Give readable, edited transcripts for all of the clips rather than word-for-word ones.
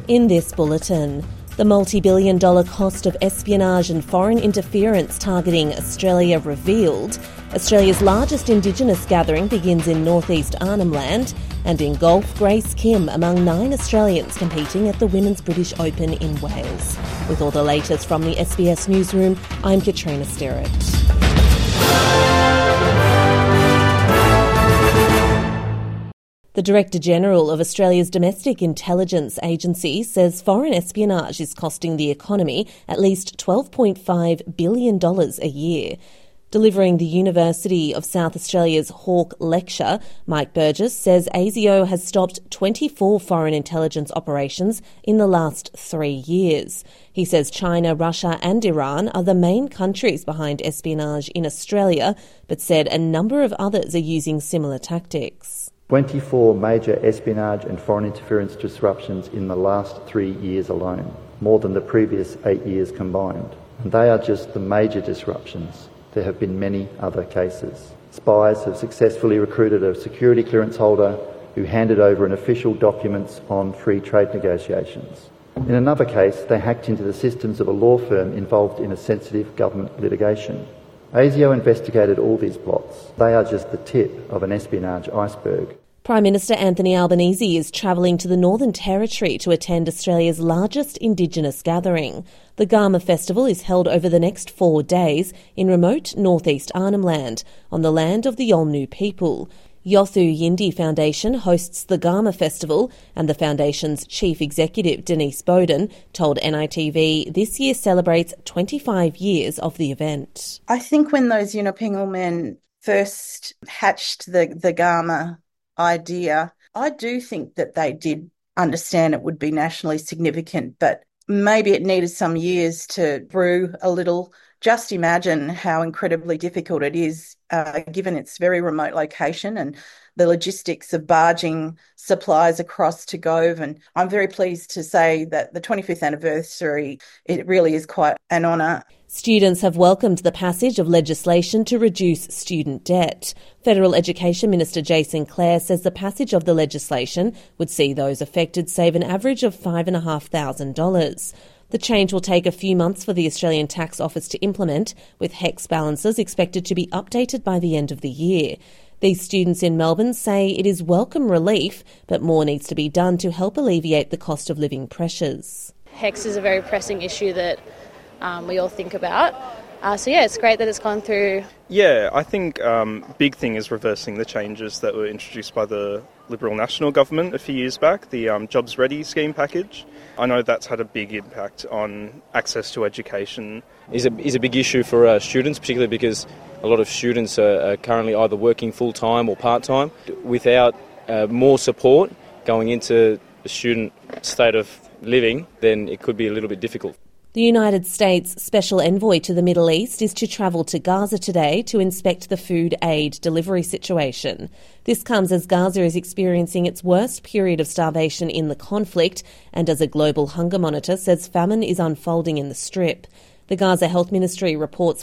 In this bulletin, the multi-billion-dollar cost of espionage and foreign interference targeting Australia revealed. Australia's largest Indigenous gathering begins in northeast Arnhem Land. And in golf, Grace Kim among 9 Australians competing at the Women's British Open in Wales. With all the latest from the SBS Newsroom, I'm Katrina Sterrett. The Director-General of Australia's Domestic Intelligence Agency says foreign espionage is costing the economy at least $12.5 billion a year. Delivering the University of South Australia's Hawke Lecture, Mike Burgess says ASIO has stopped 24 foreign intelligence operations in the last 3 years. He says China, Russia and Iran are the main countries behind espionage in Australia, but said a number of others are using similar tactics. 24 major espionage and foreign interference disruptions in the last 3 years alone, more than the previous 8 years combined. And they are just the major disruptions. There have been many other cases. Spies have successfully recruited a security clearance holder who handed over an official documents on free trade negotiations. In another case, they hacked into the systems of a law firm involved in a sensitive government litigation. ASIO investigated all these plots. They are just the tip of an espionage iceberg. Prime Minister Anthony Albanese is travelling to the Northern Territory to attend Australia's largest Indigenous gathering. The Garma Festival is held over the next 4 days in remote northeast Arnhem Land, on the land of the Yolngu people. Yothu Yindi Foundation hosts the Garma Festival, and the foundation's chief executive, Denise Bowden, told NITV this year celebrates 25 years of the event. I think when those Yunupingu men first hatched the Garma idea, I do think that they did understand it would be nationally significant, but maybe it needed some years to brew a little. Just imagine how incredibly difficult it is, given its very remote location and the logistics of barging supplies across to Gove. And I'm very pleased to say that the 25th anniversary, it really is quite an honour. Students have welcomed the passage of legislation to reduce student debt. Federal Education Minister Jason Clare says the passage of the legislation would see those affected save an average of $5,500. The change will take a few months for the Australian Tax Office to implement, with HECS balances expected to be updated by the end of the year. These students in Melbourne say it is welcome relief, but more needs to be done to help alleviate the cost of living pressures. HECS is a very pressing issue that we all think about. It's great that it's gone through. Yeah, I think big thing is reversing the changes that were introduced by the Liberal National Government a few years back, the Jobs Ready scheme package. I know that's had a big impact on access to education. Is a big issue for students, particularly because a lot of students are currently either working full-time or part-time. Without more support going into the student state of living, then it could be a little bit difficult. The United States Special Envoy to the Middle East is to travel to Gaza today to inspect the food aid delivery situation. This comes as Gaza is experiencing its worst period of starvation in the conflict, and as a global hunger monitor says famine is unfolding in the Strip. The Gaza Health Ministry reports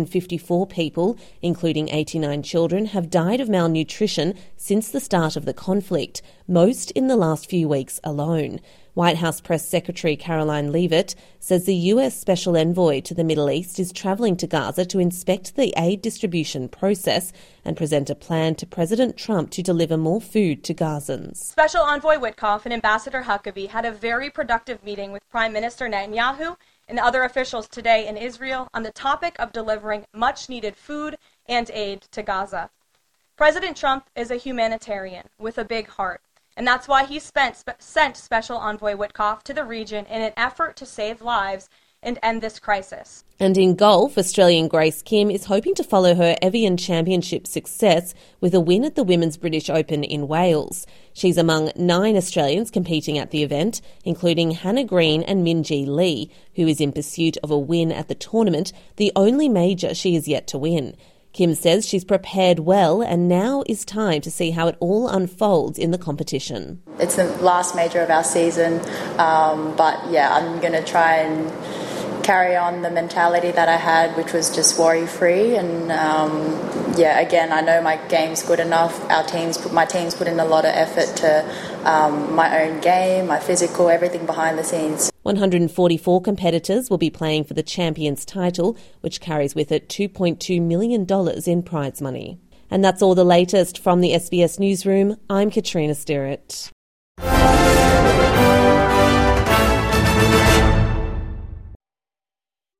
154 people, including 89 children, have died of malnutrition since the start of the conflict, most in the last few weeks alone. White House Press Secretary Caroline Leavitt says the US Special Envoy to the Middle East is travelling to Gaza to inspect the aid distribution process and present a plan to President Trump to deliver more food to Gazans. Special Envoy Witkoff and Ambassador Huckabee had a very productive meeting with Prime Minister Netanyahu and other officials today in Israel on the topic of delivering much-needed food and aid to Gaza. President Trump is a humanitarian with a big heart. And that's why he sent Special Envoy Witkoff to the region in an effort to save lives and end this crisis. And in golf, Australian Grace Kim is hoping to follow her Evian Championship success with a win at the Women's British Open in Wales. She's among 9 Australians competing at the event, including Hannah Green and Minjee Lee, who is in pursuit of a win at the tournament, the only major she is yet to win. Kim says she's prepared well and now is time to see how it all unfolds in the competition. It's the last major of our season, but I'm going to try and carry on the mentality that I had, which was just worry-free. And again, I know my game's good enough. My team's put in a lot of effort to my own game, my physical, everything behind the scenes. 144 competitors will be playing for the Champions title, which carries with it $2.2 million in prize money. And that's all the latest from the SBS Newsroom. I'm Katrina Stirrett.